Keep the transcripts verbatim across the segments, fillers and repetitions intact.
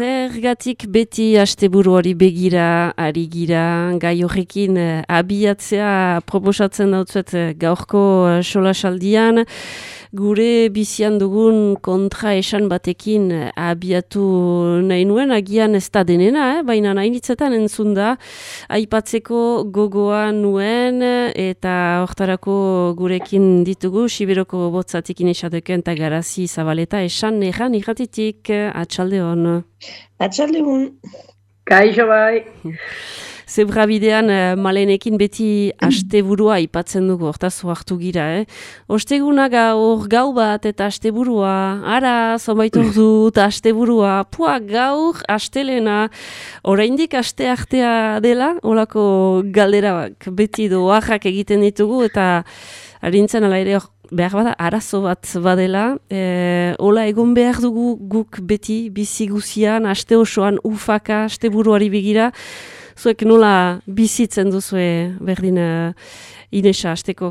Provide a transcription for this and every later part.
zergatik beti asteburuari begira, ari gira, gai horrekin eh, abiatzea proposatzen dautzuet eh, gaurko eh, solasaldian, gure bizian dugun kontra esan batekin eh, abiatu nahi nuen, agian ez da denena, eh? Baina nahi nitzetan entzun da, aipatzeko gogoa nuen eh, eta hortarako gurekin ditugu, Siberoko botzatik inesateken eta Garazi Zabaleta esan erran irratitik, atxalde hon. Atxalde hon. Kaixo bai. Zebrabidean uh, Malenekin beti asteburua aipatzen dugu, hortaz hartu gira, eh? Osteguna gaur gau bat eta asteburua, ara, zonbait dut asteburua, pua gaur astelena, oraindik aste artea dela, olako galderak beti doarrak egiten ditugu, eta arintzen ala ere behar bada arazo bat badela, e, hola egon behar dugu guk beti bizi guzian, aste osoan ufaka, asteburuari begira, zuek nola bizitzen duzue berdin uh, Inesa asteko?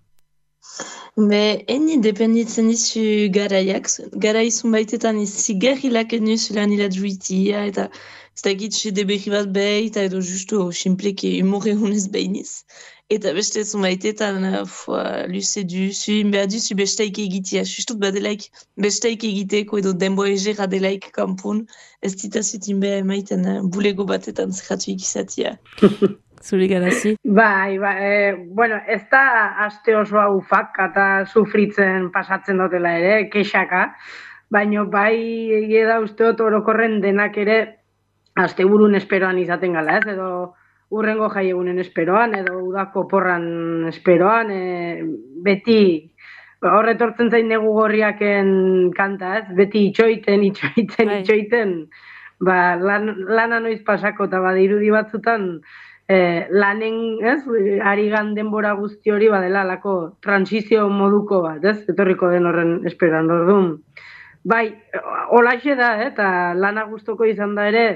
Be, eni dependitzen dizu garaiak, garaizun baitetan zigarrilak enuz lan iladruitia, eta ez dakit sede berri bat behi, eta edo justu simpleki humore hunez behiniz. Eta beste zunbaitetan, luze duzu, behar duzu besteik egitea, justut badelaik besteik egiteko edo denbo egera delaik kampun, ez ditazutin behar emaiten bulego batetan zerratu ikizatia. Zuri Garazi? Bai, ba, e, bueno, ez da aste osoa ufak eta sufritzen pasatzen dutela ere, kexaka, baina bai egia da usteot orokorren denak ere asteburun esperoan izaten gala, ez, edo urrengo jaiegunen esperoan, edo udako porran esperoan, e, beti horretortzen zain negu gorriaken kanta, ez? Beti itxoiten, itxoiten, itxoiten, ba, lan, lana noiz pasako, eta badirudi batzutan, e, lanen, ez? Arigan denbora guzti hori, badela, lako transizio moduko bat, ez? Etorriko den horren esperoan, orduan. Bai, holaxe da, eh? Eta lana guztoko izan da ere,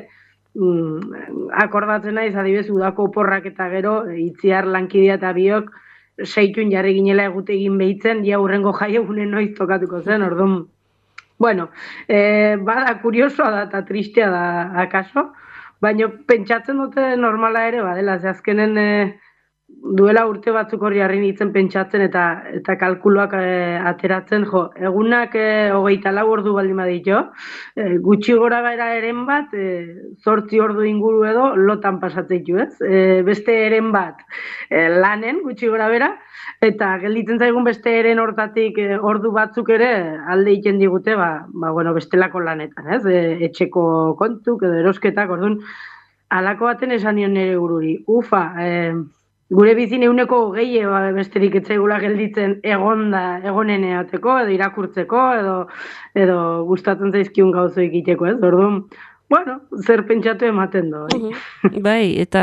Mm, akordatzen naiz adibez udako porrak eta gero itziar lankidea eta biok seitun jarri ginela egutegin behitzen, ja hurrengo jaiegunen noiz tokatuko zen, orduan. Bueno, e, bada kuriosoa da eta tristea da akaso, baina pentsatzen dute normala ere badela, ze azkenen e, duela urte batzuk horri harri nintzen pentsatzen eta eta kalkuluak e, ateratzen, jo, egunak e, hogeita lau ordu baldin badito, e, gutxi gora gara eren bat, e, zortzi ordu inguru edo lotan pasatzeitu, ez? E, beste eren bat e, lanen, gutxi gora bera, eta gelditzen zaigun beste eren hortatik e, ordu batzuk ere alde egiten digute, ba, ba, bueno, bestelako lanetan, ez? E, etxeko kontuk edo erosketak, orduan, halako baten esan nion nire gururi. Ufa, e, gure bizin euneko gehi ba, besterik etzaigula gelditzen egonda, egonen eateko, edo irakurtzeko, edo, edo gustatzen zaizkiun gauzo egiteko, ez? Orduan, bueno, zer pentsatu ematen do. Uh -huh. Bai, eta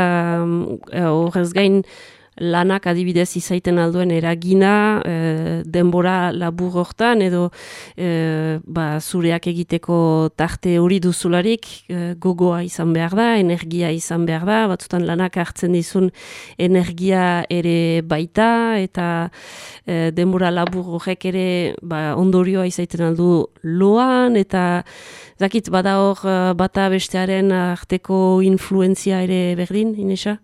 horrez gain lanak adibidez izaiten alduen eragina, e, denbora labur hortan, edo e, ba, zureak egiteko tarte hori duzularik, e, gogoa izan behar da, energia izan behar da, batzutan lanak hartzen dizun energia ere baita, eta e, denbora labur horrek ere ba, ondorioa izaiten aldu loan, eta zakit, bada hor bata bestearen arteko influenzia ere berdin, Inesa?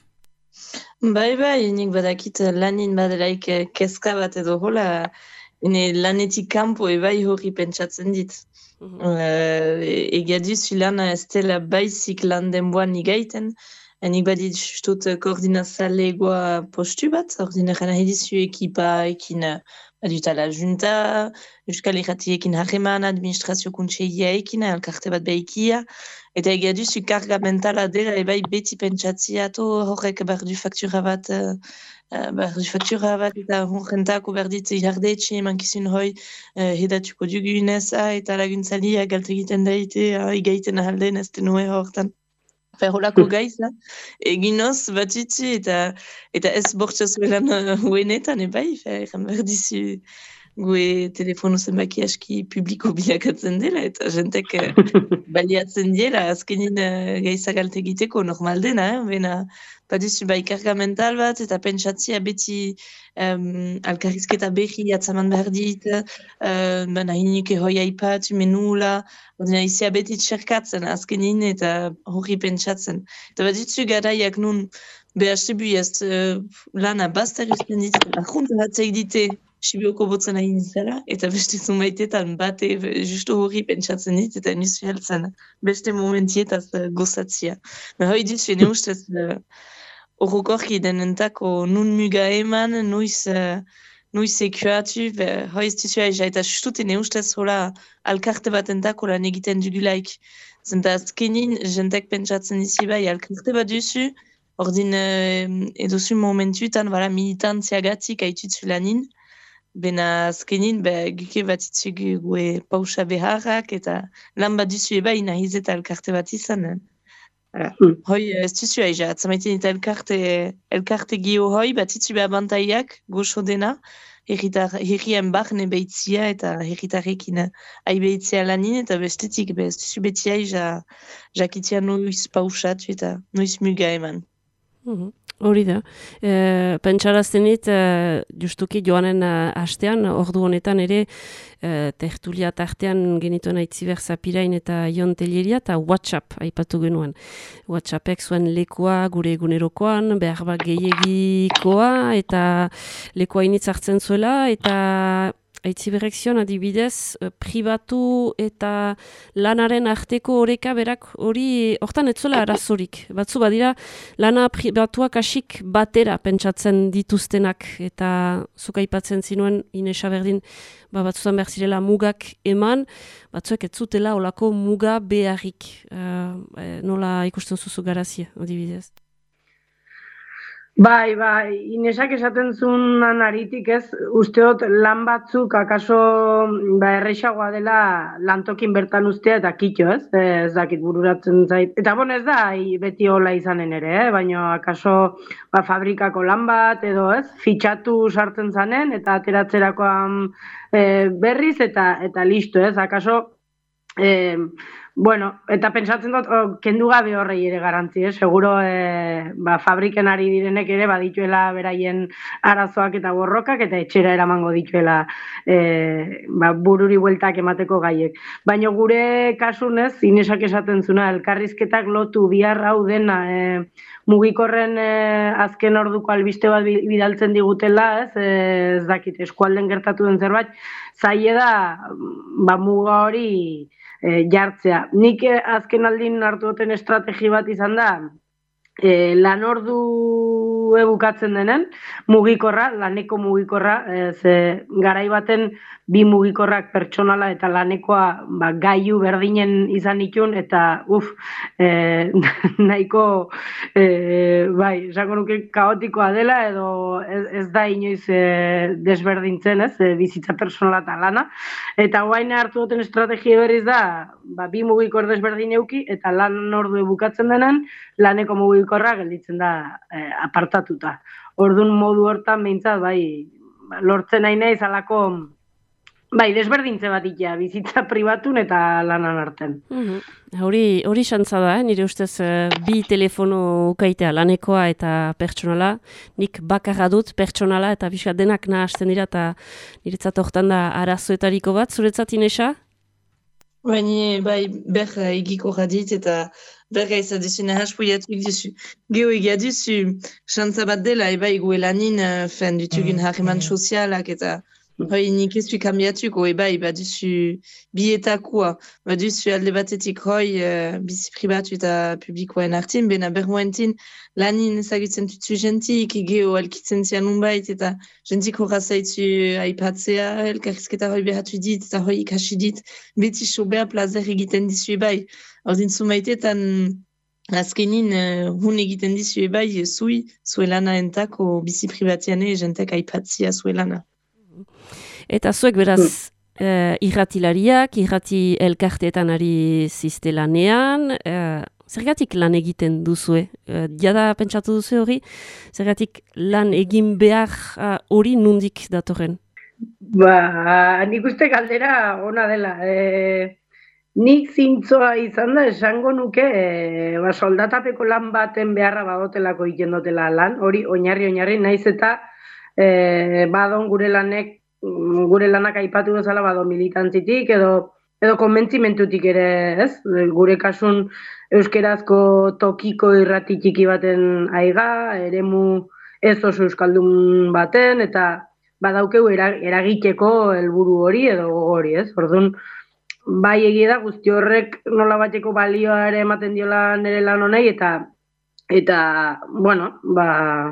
Bai, bai, nik badakit lanin badelaik kezka bat edo hola, ene lanetik kanpo ebai hori pentsatzen dit. Mm -hmm. uh, Egia duzu lana ez dela baizik lan denboan igaiten, nik badit justut koordinazalegoa postu bat, ordineran edizu ekipa ekin badutala junta, euskal irratiekin harreman, administrazio kuntseia ekin, elkarte bat behikia, eta egia duzu karga mentala dela ebai beti pentsatzia to horrek behar du faktura bat, uh, behar du faktura bat, eta horrentako behar dit jardetxe emankizun hoi uh, hedatuko duguneza, eta laguntzalia galte egiten daite, uh, egaiten ahalden ez denue hortan. Ferrolako gaiza, eginoz batutzi eta eta ez bortxoz belan huenetan ebai, ferren behar dizu gue telefono zenbaki aski publiko bilakatzen dela, eta jentek uh, baliatzen diela, azkenin uh, gaizagalte egiteko normal dena, eh? Bena, baduzu bai karga mental bat, eta pentsatzia beti um, alkarrizketa behi atzaman behar dit, uh, bena hinik ehoi aipat, menula, ordina izia beti txerkatzen azkenin, eta hori pentsatzen. Eta baduzu garaiak nun, behar zibuiaz, uh, lana bastar usten dit, ahunta hatzeik dite, Sibioko botzen hain izala, eta beste zumaitetan bate justu hori pentsatzen dit, eta niz fialtzen beste momentietaz uh, gozatzia. Hoi duzu, ene ustez, horrokorki uh, denentako nun muga eman, noiz, uh, noiz ekuatu, hoi ez duzu aiza, eta justu ene ustez hola alkarte batentako lan egiten dugulaik. Zenta azkenin, jentek pentsatzen izi bai, alkarte bat duzu, ordin uh, edozu momentuetan, voilà, militantziagatik haitutzu lanin, bena azkenin, be, guke bat itzuk gue pausa beharrak, eta lan bat duzu eba inahiz eta elkarte bat izan. Eh? Mm. Hoi, ez duzu aiza, atzamaiten eta elkarte, elkarte gio hoi, bat itzu beha bantaiak, goxo dena, herrien barne behitzia eta herritarrekin aibehitzia lanin, eta bestetik, be, ez duzu beti aiza jakitia noiz pausatu eta noiz muga eman. Mm-hmm. Hori da. E, pentsaraztenit, e, justuki joanen hastean, ordu honetan ere, e, tertulia tartean genituen aitziber Zapirain eta Ion Telleria, eta WhatsApp aipatu genuen. WhatsAppek zuen lekoa gure egunerokoan, behar bat gehiagikoa, eta lekoa initz hartzen zuela, eta aitziberrek zion adibidez, pribatu eta lanaren arteko oreka berak hori, hortan etzuela arazorik. Batzu badira, lana pribatuak asik batera pentsatzen dituztenak, eta zuk aipatzen zinuen, Inesa berdin, ba, batzutan behar zirela mugak eman, batzuek ez zutela olako muga beharrik. Uh, nola ikusten zuzu garazia, adibidez? Bai, bai, Inesak esaten zuen anaritik ez, usteot lan batzuk akaso ba, errexagoa dela lantokin bertan ustea eta kitxo ez, ez dakit bururatzen zait. Eta bon ez da, beti hola izanen ere, eh? Baina akaso ba, fabrikako lan bat edo ez, fitxatu sartzen zanen eta ateratzerakoan e, berriz eta eta listo ez, akaso... E, Bueno, eta pentsatzen dut, oh, kendu gabe horrei ere garantzi, eh? Seguro eh, ba, fabriken ari direnek ere badituela beraien arazoak eta borrokak eta etxera eramango dituela eh, ba, bururi bueltak emateko gaiek. Baina gure kasunez, Inesak esaten zuna, elkarrizketak lotu bihar hau dena eh, mugikorren eh, azken orduko albiste bat bidaltzen digutela, ez, eh, ez dakit, eskualden gertatu den zerbait, zaie da, ba, muga hori E, jartzea. Nik e, azken aldin hartu duten estrategi bat izan da, e, lan ordu ebukatzen denen, mugikorra, laneko mugikorra, e, ze garai baten bi mugikorrak pertsonala eta lanekoa ba, gaiu berdinen izan itun, eta uf, e, nahiko, e, bai, esango nuke kaotikoa dela, edo ez, ez da inoiz e, desberdintzen, ez, e, bizitza personala eta lana, eta guain hartu duten estrategia berriz da, ba, bi mugikor desberdin euki, eta lan ordu bukatzen denen, laneko mugikorra gelditzen da e, apartatuta. Orduan modu hortan behintzat, bai, lortzen nahi nahi zalako, bai, desberdintze bat ikia, bizitza pribatun eta lanan arten. Mm-hmm. Hori, hori xantza da, eh? Nire ustez bi telefono ukaitea, lanekoa eta pertsonala. Nik bakarra dut pertsonala eta bizka denak nahasten dira eta niretzat hortan da arazoetariko bat. Zuretzat, Inesa? Baina, bai, ber egiko radit eta berga izan duzu nahaspuiatuk duzu. Geo egia duzu, xantza bat dela, eba egu elanin, fen dutugun harreman sozialak eta hoi nik ez du kambiatuko, eba eba duzu bietakoa, ba duzu alde batetik hoi uh, bizi pribatu eta publikoen artin, bena bermoentin lanin ezagutzen tutu jentik, geo alkitzen zian unbait, eta jentik horra zaitu aipatzea, elkarrizketa hoi behatu dit, eta hoi ikasi dit, beti sobea plazer egiten dizu ebai. Ordin zumaitetan azkenin uh, hun egiten dizu ebai, zui, zuelana entako bizi pribatiane jentek aipatzia zuelana. Eta zuek beraz eh, irratilariak, irrati elkarteetan ari ziztelanean, eh, zergatik lan egiten duzue? Eh, jada pentsatu duzu hori? Zergatik lan egin behar hori uh, nundik datorren? Ba, nik uste galdera ona dela. E, nik zintzoa izan da esango nuke e, ba, soldatapeko lan baten beharra badotelako egiten dutela lan, hori oinarri oinarri naiz eta e, badon gure lanek gure lanak aipatu bezala bado militantzitik edo edo konbentzimentutik ere, ez? Gure kasun euskerazko tokiko irrati txiki baten aiga, eremu ez oso euskaldun baten, eta badaukeu eragiteko helburu hori edo hori, ez? Orduan, bai egia da guzti horrek nola bateko balioa ere ematen diola nire lan honei, eta, eta bueno, ba,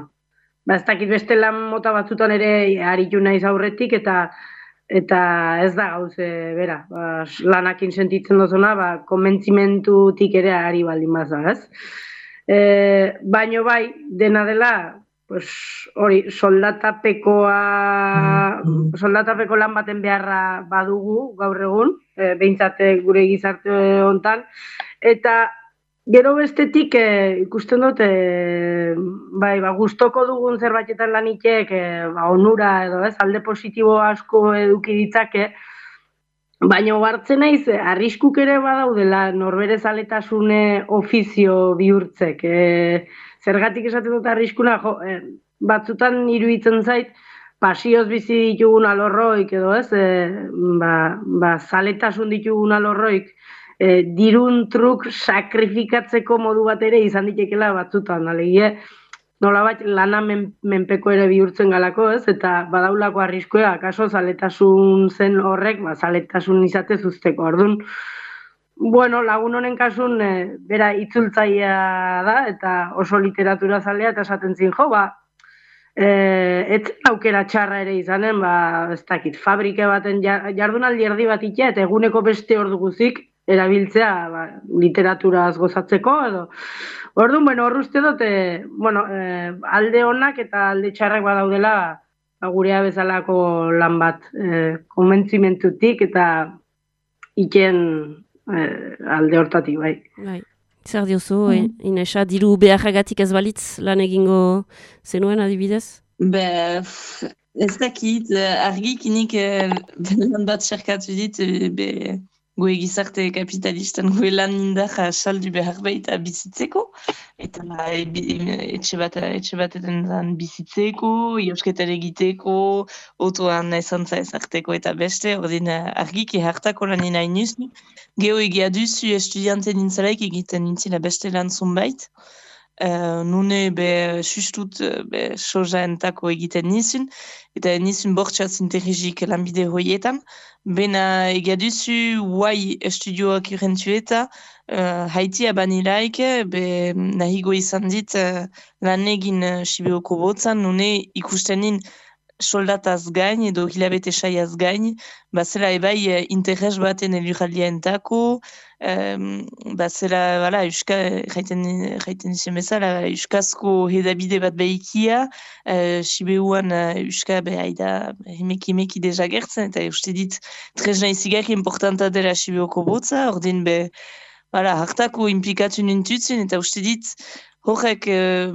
ba ez dakit beste lan mota batzutan ere aritu naiz aurretik, eta eta ez da gauze, bera, ba, lanakin sentitzen dozuna, ba, konbentzimentutik ere ari baldin baza, ez? E, baino bai, dena dela, pues, hori, soldatapekoa, soldatapeko lan baten beharra badugu gaur egun, e, behintzate gure gizarte hontan, eta gero bestetik e, ikusten dut, e, bai, ba, gustoko dugun zerbaitetan lanitek, e, ba, onura edo, ez, alde positibo asko eduki ditzake, baina hartzen naiz, arriskuk ere badaudela norbere zaletasune ofizio bihurtzek. E, zergatik esaten dut arriskuna, jo, e, batzutan iruditzen zait, pasioz bizi ditugun alorroik edo ez, e, ba, ba, zaletasun ditugun alorroik, e, dirun truk sakrifikatzeko modu bat ere izan ditekela batzutan, alegie, nolabait lana men, menpeko ere bihurtzen galako, ez? Eta badaulako arriskuea, akaso zaletasun zen horrek, ba, zaletasun izate zuzteko. Orduan, bueno, lagun honen kasun, e, bera itzultzailea da, eta oso literatura zalea, eta esaten zin, jo, ba, e, ez aukera txarra ere izanen, ba, ez dakit, fabrike baten jardunaldi erdi bat itea, eta eguneko beste ordu guzik, erabiltzea ba, literaturaz gozatzeko, edo. Orduan, bueno, hor uste dut, e, bueno, e, alde honak eta alde txarrak badaudela ba, gurea bezalako lan bat e, konbentzimentutik eta iken e, alde hortatik, bai. Bai. Zer diozu, mm. eh? Inesa, diru beharragatik ez balitz lan egingo zenuen adibidez? Be, ez dakit, argik inik lan bat xerkatu dit, be... goe gizarte kapitalistan goe lan indarra saldu behar baita bizitzeko, eta e, etxe bat etxe batetan bizitzeko, iosketare egiteko, otoan ezantza ezarteko eta beste, ordin argiki hartako lan ina inuzu. Geo egia duzu estudiante nintzalaik egiten nintzila beste lan zonbait, Uh, nune be sustut be soja entako egiten nizun, eta nizun bortxaz interregik lanbide hoietan. Bena egaduzu guai estudioak irentu eta uh, haitia banilaik, be nahigo izan dit uh, lan egin uh, Sibioko botzan, nune ikustenin soldataz gain edo hilabete saiaz gain, bazela ebai uh, interes baten elurraldia entako, Um, bazela, bala, euska, jaiten izan bezala, euskazko hedabide bat behikia, uh, Sibeuan uh, euska behaida hemeki hemeki deja gertzen, eta uste dit tresna izigarri importanta dela Sibeoko botza, ordin be, bala, hartako implikatu nintutzen, eta uste dit horrek uh,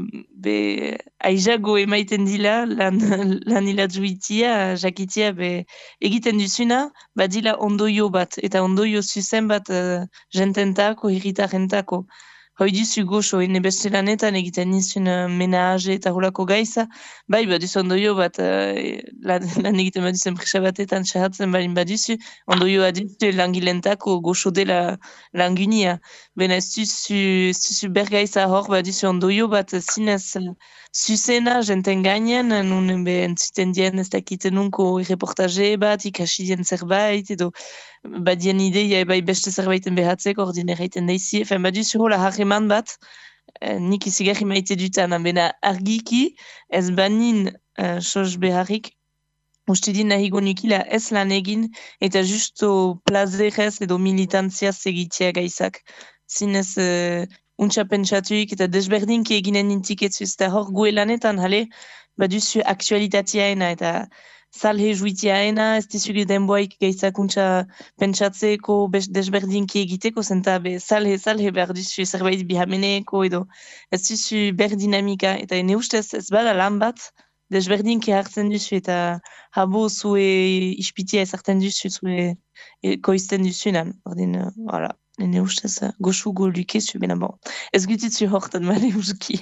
be aizago emaiten dila lan, lan ilatzuitia, jakitia be egiten duzuna, badila ondoio bat, eta ondoio zuzen bat uh, jententako, hirritarentako. Hoi duzu goxo, ene beste lanetan egiten nizun uh, menage eta holako gaiza, bai baduzu ondoio bat uh, lan, lan egiten baduzu enpresa batetan txahatzen balin baduzu, ondoio aduzu langilentako goxo dela langunia. Bena ez duzu bergaiza hor baduzu ondoio bat zinez zuzena jenten gainean, nun be entzuten dien ez dakiten nunko reportaje bat, ikasi dien zerbait, edo badien ideia ebai beste zerbaiten behatzeko, ordin erraiten daizi, efen baduzu hola harreman bat, eh, nik izigarri maite dutan, bena argiki ez banin uh, sos beharrik, uste din nahigo nukila ez lan egin, eta justo plazerez edo militantziaz egitea gaizak. Zinez uh, untsa pentsatuik eta desberdinki eginen nintiketzu, eta hor gue lanetan, hale, baduzu aktualitateaena eta salhe juitiaena, ez dizugu denboaik gaizakuntza pentsatzeko desberdinki egiteko, zenta be salhe, salhe behar duzu zerbait bihameneko edo ez duzu berdinamika, eta ene ustez ez bada lan bat, desberdinke hartzen duzu eta habo zue ispitia ezartzen duzu zue koizten duzunan. Ordin, voilà. Nene ustez, goxu go lukezu, bena bon. Ez gutitzu hortan male uski.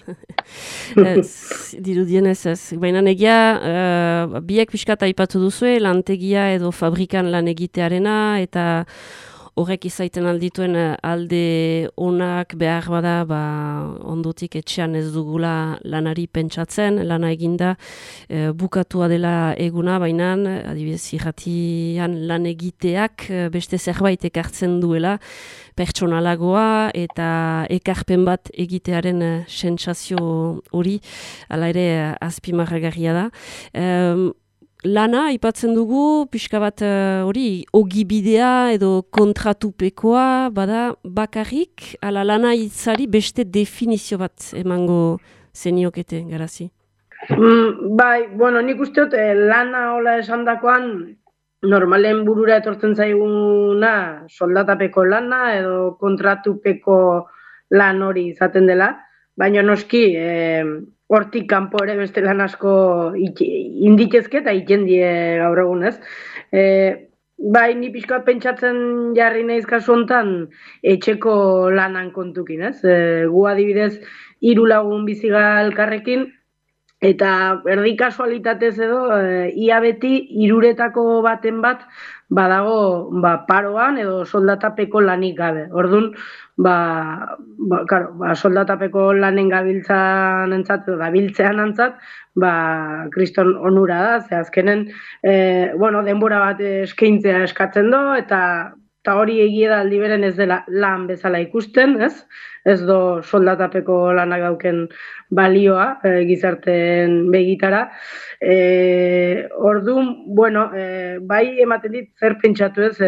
Dirudien ez ez. Baina negia, uh, biek pixkat aipatu duzue, lantegia edo fabrikan lan egitearena, eta horrek izaiten aldituen alde onak behar bada, ba, ondotik etxean ez dugula lanari pentsatzen, lana eginda, e, bukatua dela eguna, baina adibidez irratian lan egiteak beste zerbait ekartzen duela, pertsonalagoa eta ekarpen bat egitearen sentsazio hori, hala ere azpimarragarria da. Um, Lana, aipatzen dugu, pixka bat hori, uh, ogibidea edo kontratupekoa, bada bakarrik, ala lana hitzari beste definizio bat emango zeniokete, Garazi? Mm, bai, bueno, nik uste dut, eh, lana hola esandakoan, normalen burura etortzen zaiguna soldatapeko lana edo kontratupeko lan hori izaten dela, baina noski, eh, hortik kanpo ere beste lan asko indikezke eta ikendie gaur egun, ez? E, bai, ni pixkat pentsatzen jarri naiz kasu hontan etxeko lanan kontukin, ez? E, gu adibidez hiru lagun biziga elkarrekin, eta erdi kasualitatez edo, e, ia beti hiruretako baten bat badago ba, paroan edo soldatapeko lanik gabe. Orduan, ba, ba, claro, ba, soldatapeko lanen gabiltzan entzat, edo gabiltzean entzat, ba, kriston onura da, ze azkenen, e, bueno, denbora bat eskaintzea eskatzen do, eta eta hori egia da aldi beren ez dela lan bezala ikusten, ez? Ez do soldatapeko lanak dauken balioa e, gizarteen begitara. E, orduan, bueno, e, bai ematen dit zer pentsatu ez, e,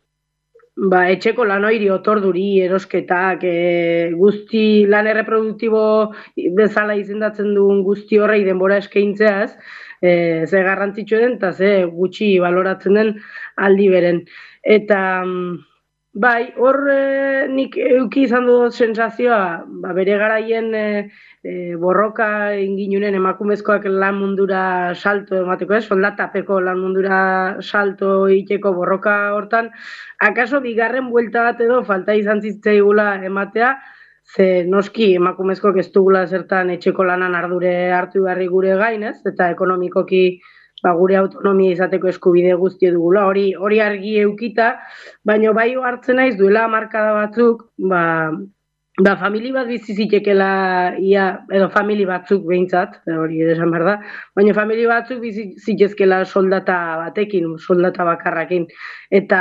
ba, etxeko lan hori otorduri, erosketak, e, guzti lan erreproduktibo bezala izendatzen duen guzti horrei denbora eskaintzea ez, e, ze garrantzitsu den eta ze gutxi baloratzen den aldi beren. Eta bai, hor e, nik euki izan dut sensazioa, ba, bere garaien e, e, borroka inginunen emakumezkoak lan mundura salto emateko, ez? Soldatapeko lan mundura salto iteko borroka hortan, akaso bigarren buelta bat edo falta izan zitzaigula ematea, ze noski emakumezkoak ez dugula zertan etxeko lanan ardure hartu beharri gure gain, ez? Eta ekonomikoki ba, gure autonomia izateko eskubide guzti dugula, hori hori argi eukita, baina bai hartzen naiz duela hamarkada batzuk, ba, ba famili bat bizi zitekela ia, edo famili batzuk behintzat, hori esan behar da, baina famili batzuk bizi zitezkela soldata batekin, soldata bakarrakin, eta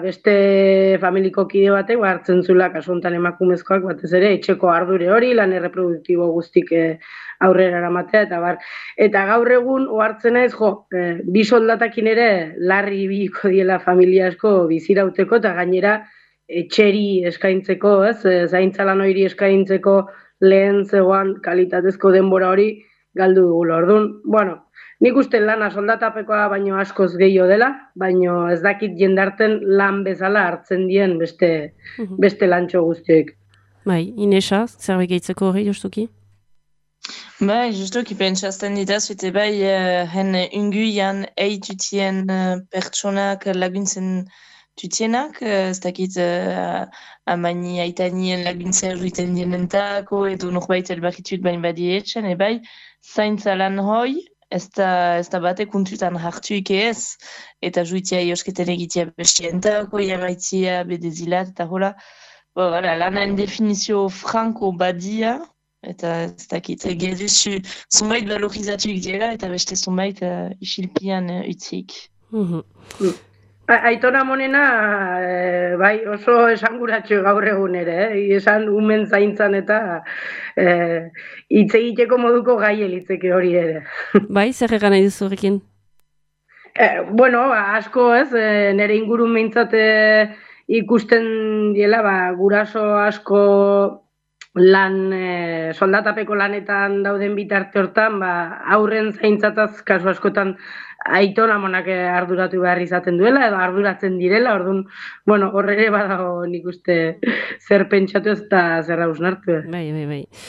beste familiko kide batek ba, hartzen zula kasu honetan emakumezkoak batez ere etxeko ardure hori, lan erreproduktibo guztik eh, aurrera eramatea, eta bar. Eta gaur egun, ohartzen naiz, jo, eh, bi soldatakin ere larri ibiliko diela familia asko bizirauteko, eta gainera etxeri eskaintzeko, ez, zaintza lan hori eskaintzeko lehen zegoan kalitatezko denbora hori galdu dugula. Orduan, bueno, nik uste lana soldatapekoa baino askoz gehiago dela, baino ez dakit jendarten lan bezala hartzen dien beste, beste lantxo guztiek. Bai, Inesa, zerbait gehitzeko hori, justuki? Bai, justuki pentsazten ditaz, eta bai, uh, hen unguian eitutien uh, pertsonak laguntzen tutienak, uh, ez dakit uh, amani aitanien laguntza erruiten dienentako, edo norbait elbarritut bain badietzen, e bai, zaintza lan hoi, ez da, ez da bate kuntutan hartuik ez, eta juitia iosketen egitea bestientako, jamaitia bedezilat, eta hola, bo, voilà, lanan definizio franko badia, eta ez dakit, geduzu zunbait valorizatuik dira, eta beste zunbait uh, isilpian uh, utzik. Mm-hmm. Aitona monena, e, bai oso esanguratxo gaur egun ere, eh? Esan umen zaintzan eta e, hitz egiteko moduko gai elitzeke hori ere. Bai, zer egan nahi duzu horrekin? E, bueno, asko ez, e, nire ingurun meintzat ikusten diela, ba, guraso asko lan, e, soldatapeko lanetan dauden bitarte hortan, ba, aurren zaintzataz kasu askotan aitona monak arduratu behar izaten duela, edo arduratzen direla, orduan, bueno, horre badago nik uste zer pentsatu ez eta zer hausnartu. Bai, bai, bai.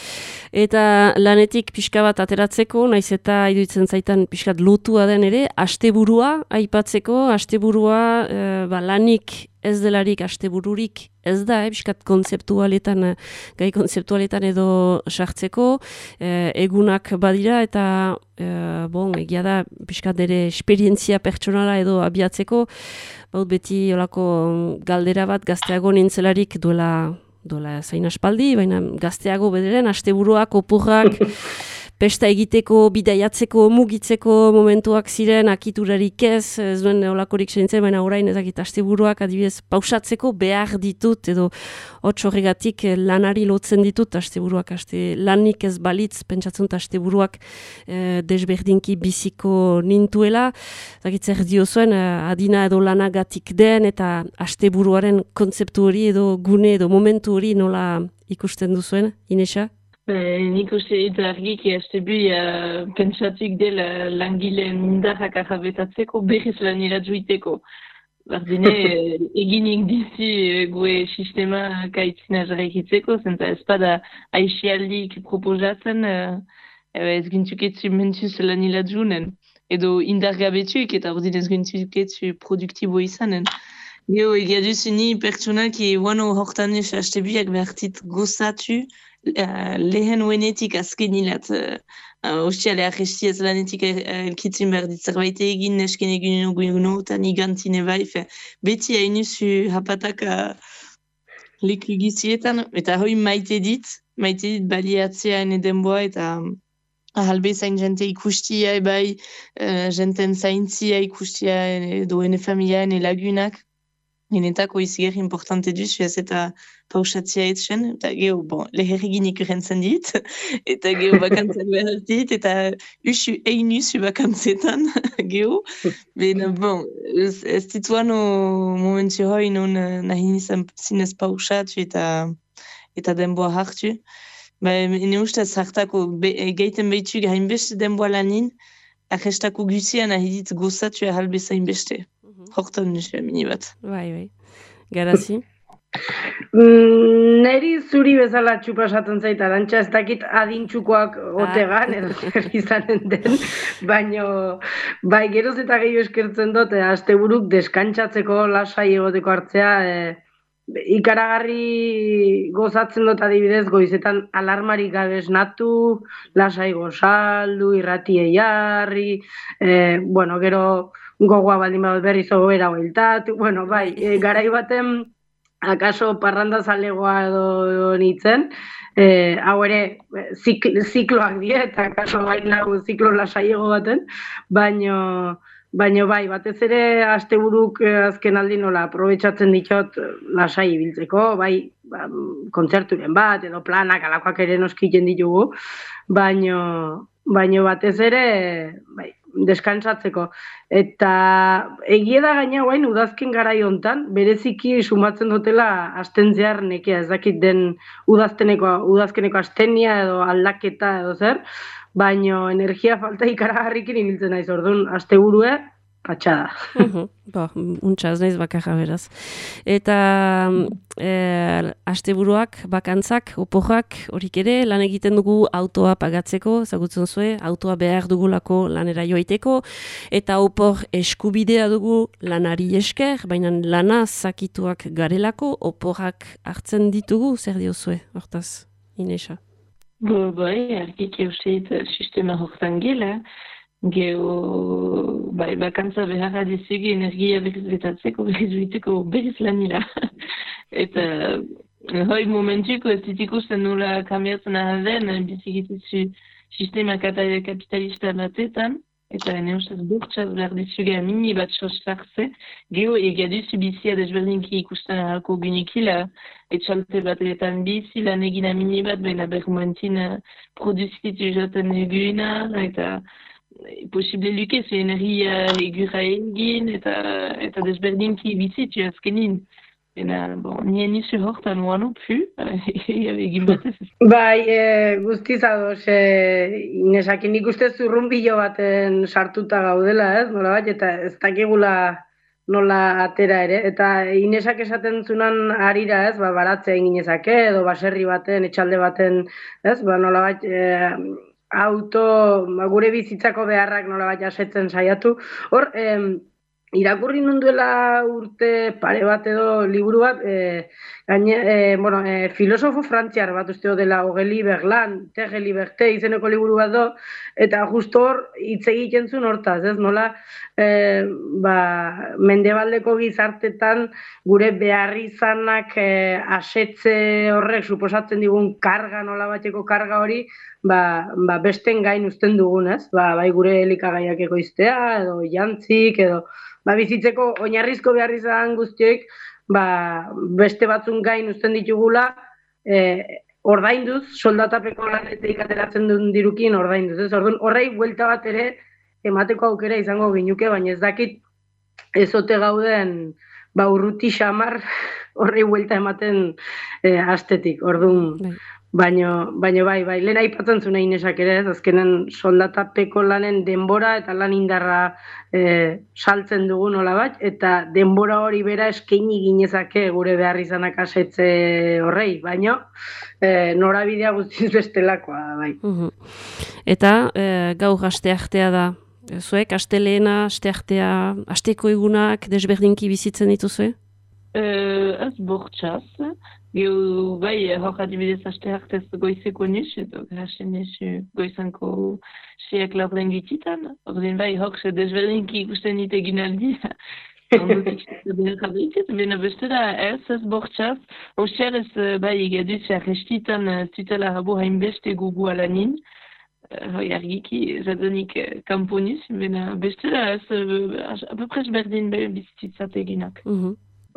Eta lanetik pixka bat ateratzeko, naiz eta iruditzen zaitan pixkat lotua den ere, asteburua aipatzeko, asteburua e, ba, lanik ez delarik astebururik ez da, eh, pixkat kontzeptualetan, gai kontzeptualetan edo sartzeko, e, egunak badira eta e, bon, egia da pixkat ere esperientzia pertsonala edo abiatzeko, baut beti olako galdera bat gazteago nintzelarik duela dola zain aspaldi, baina gazteago bederen, asteburuak, oporrak, pesta egiteko, bidaiatzeko, mugitzeko momentuak ziren, akiturarik ez, ez duen olakorik sentzen, baina orain ezakit asteburuak adibidez pausatzeko behar ditut, edo hotz horregatik lanari lotzen ditut, asteburuak, aste, lanik ez balitz, pentsatzen asteburuak eh, desberdinki biziko nintuela, ezakit zer diozuen, eh, adina edo lanagatik den, eta asteburuaren kontzeptu hori edo gune edo momentu hori nola ikusten duzuen, Inesa? Eh, nik uste dut argiki astebu uh, pentsatik dela langileen indarrak arrabetatzeko berriz lanera joiteko. Bardine, eginik dizi gue sistema kaitzina jarraikitzeko, zenta ez bada aixialdik proposatzen uh, ez gintzuketzu mentuz lanila junen. Edo indargabetuik eta ordin ez gintzuketzu produktibo izanen. Gero, egia duzu ni pertsonaki wano hortanez astebuak behartit gozatu, Uh, lehen uenetik azken hilat uh, uh, ostiale arrestiaz lanetik elkitzen behar dit zerbait egin nesken egin eguno eta nigantine bai fe, beti hainuzu hapataka leku gizietan eta hoi maite dit maite dit baliatzea ene denboa eta ahalbe zain jente ikustia ebai uh, jenten zaintzia ikustia edo ene familia ene lagunak enetako iziger importante duzu ez eta pausatzea etzen, eta geho, bon, leherregin ikurentzen dit, eta geho bakantzak behar dit, eta usu ein usu bakantzetan, geho, bena, bon, ez, ez dituan momentu hoi non nahi nizan zinez pausatu eta eta denboa hartu. Ba, ene ustez hartako geiten behitu hainbeste denboa lanin, arrestako guzian nahi dit gozatu ahalbeza hainbeste. Hortan nusua mini bat. Bai, bai. Garazi? Mm, neri zuri bezala txupasatzen zait, arantxa ez dakit adintxukoak otegan, edo zer izanen den, baino, bai, geroz eta gehiago eskertzen dut, e, asteburuk deskantzatzeko lasai egoteko hartzea, e, ikaragarri gozatzen dut adibidez, goizetan alarmarik gabe esnatu, lasai gozaldu, irratiei jarri, e, bueno, gero gogoa baldin badut berriz ogoera bueltatu, bueno, bai, e, garai baten akaso parranda zalegoa edo nintzen, eh, hau ere zikl, zikloak die, eta akaso bai nago ziklo lasaiego baten, baino, baino bai, batez ere asteburuk azken aldi nola aprobetxatzen ditut lasai ibiltzeko, bai, ba, kontzerturen bat, edo planak alakoak ere noskiten ditugu, baino, baino batez ere, bai, deskantzatzeko. Eta egia da gaina guain udazken garai hontan, bereziki sumatzen dutela asten zehar nekea, ez dakit den udazteneko, udazkeneko astenia edo aldaketa edo zer, baino energia falta ikaragarrikin ibiltzen naiz, orduan asteburue patxada. Uh-huh. Ba, untsa ez naiz bakarra beraz. Eta e, asteburuak, bakantzak, oporrak, horik ere, lan egiten dugu autoa pagatzeko, ezagutzen zue, autoa behar dugulako lanera joaiteko, eta opor eskubidea dugu lanari esker, baina lana zakituak garelako, oporrak hartzen ditugu, zer diozue, hortaz, Inesa? Bo, bai, argik euseit sistema hortan gela, Geo, bai, bakantza beharra dizugu energia berriz betatzeko, berriz biteko, berriz lanila. Eta, hoi momentuko ez dit ikusten nola kambiatzen ahal bizikitzu sistema kapitalista batetan, eta ene ustez burtsaz behar dizugu mini bat sostartze, geo egia duzu bizia desberdinki ikusten ahalko gunikila, etxalte batetan bizi, lan egina mini bat, baina berrumentin produzitu jaten eguna, eta posible luke, ze energia egura egin eta, eta desberdinki bizitu azkenin. Bena, bon, nien nizu hortan uano pu, egin batez. Bai, e, guztiz ados, e, Inesakin nik uste zurrumbilo baten sartuta gaudela, ez? Nola bat, eta ez dakigula nola atera ere, eta Inesak esaten zunan harira, ez, ba, baratzea egin ezake, edo baserri baten, etxalde baten, ez, ba, nola bat, e, auto, ba, gure bizitzako beharrak nola bat jasetzen saiatu. Hor, em, irakurri nunduela urte pare bat edo liburu bat, e, gaine, e, bueno, e, filosofo frantziar bat usteo dela Ogeli Berlan, Tege Liberte izeneko liburu bat do, eta justo hor hitz egiten zuen hortaz, ez nola, e, ba, mendebaldeko gizartetan gure beharrizanak e, asetze horrek suposatzen digun karga, nola bateko karga hori, ba, ba besten gain uzten dugun, ez? Ba, bai gure elikagaiak ekoiztea, edo jantzik, edo ba, bizitzeko oinarrizko behar izan guztiek, ba, beste batzun gain uzten ditugula, e, ordainduz, soldatapeko lanetik ateratzen duen dirukin ordainduz. Ez? Orduan, horrei buelta bat ere emateko aukera izango ginuke, baina ez dakit ezote gauden ba, urruti xamar horrei buelta ematen e, astetik. Orduan, Baino, baino bai, bai, lehen aipatzen zuen Inesak ere, ez, azkenen soldatapeko lanen denbora eta lan indarra e, saltzen dugu nola bat, eta denbora hori bera eskaini ginezake gure behar izanak asetze horrei, baino e, norabidea guztiz bestelakoa, bai. Uhum. Eta e, gaur asteartea da, zuek, astelehena, asteartea, asteko egunak desberdinki bizitzen dituzue? Uh, ez bortxaz, gehu bai hor adibidez aste hartez goizeko nis, edo grasen nis goizanko siak laurden gititan, ordin bai hor se desberdinki ikusten ite ginaldi, ondotik behar abeitet, bena bestera ez ez bortxaz, hoxer ez bai egaduz arrestitan zutela rabo hainbeste gugu alanin, hoi argiki zadonik kamponiz, bena bestera ez apapres berdin bizitzat eginak. Uh,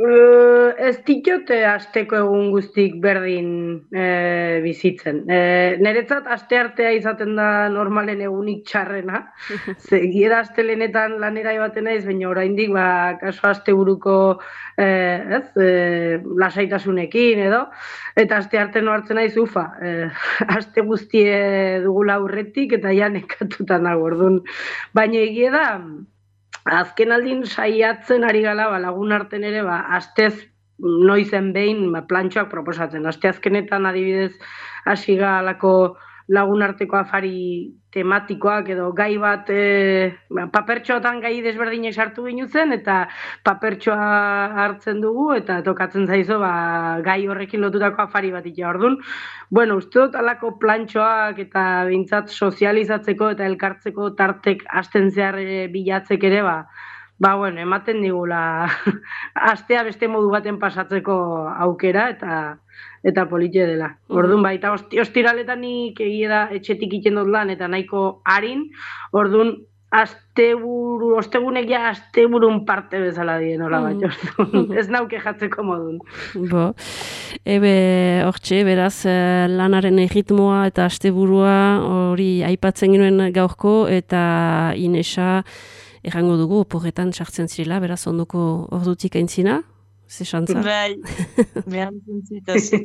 ez ditote asteko egun guztik berdin e, bizitzen. E, Neretzat aste artea izaten da normalen egunik txarrena. Zegiera astelenetan lanera ibaten naiz, baina oraindik ba, kaso aste buruko e, ez, e, lasaitasunekin edo. Eta aste arte hartzen naiz ufa. E, aste guztie dugula aurretik eta ja nekatuta nago, orduan. Baina egia da, azken aldin saiatzen ari gala, ba, lagun arten ere, ba, astez noizen behin ba, plantxoak proposatzen. Aste azkenetan adibidez hasi galako lagun arteko afari tematikoak edo gai bat e, ba, papertxoetan gai desberdinek sartu ginuzen eta papertxoa hartzen dugu eta tokatzen zaizo ba, gai horrekin lotutako afari bat ikia. Orduan, bueno, uste dut alako plantxoak eta bintzat sozializatzeko eta elkartzeko tartek hasten zehar bilatzek ere, ba, ba, bueno, ematen digula astea beste modu baten pasatzeko aukera eta eta politia dela. Orduan, bai, eta ostiraletan nik egia da etxetik iten dut lan eta nahiko harin, orduan, asteburu, ostegunek ja asteburun parte bezala dien, hola bat, mm. Ez nauke jatzeko modun. Bo, ebe, hortxe, beraz, lanaren erritmoa eta asteburua hori aipatzen genuen gaurko, eta Inesa, errango dugu, oporretan sartzen zirela, beraz, ondoko ordutik aintzina? Ze xantza? Bai, behar zentzitazit.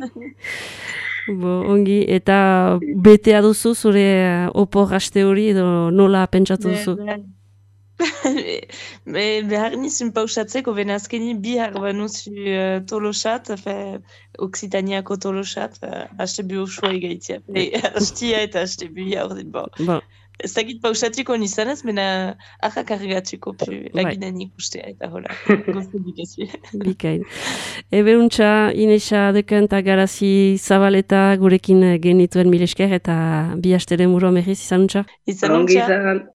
Bo, ongi, eta betea duzu zure opor aste hori edo nola pentsatu duzu? Be, behar nizun pausatzeko, bena azkeni bihar banuzu uh, tolosat, Oksitaniako tolosat, uh, haste bi usua egaitzia. Hastia eta haste bi ordin, bo. Bo. Ez dakit pausatzeko nizanez, bena ahak argatzeko laginen ikustea eta hola. Goztu dikazi. Bikain. Eberuntza, Inesa deken eta Garazi Zabaleta gurekin genituen milesker eta bi asteren muro mehiz izanuntza. Izanuntza.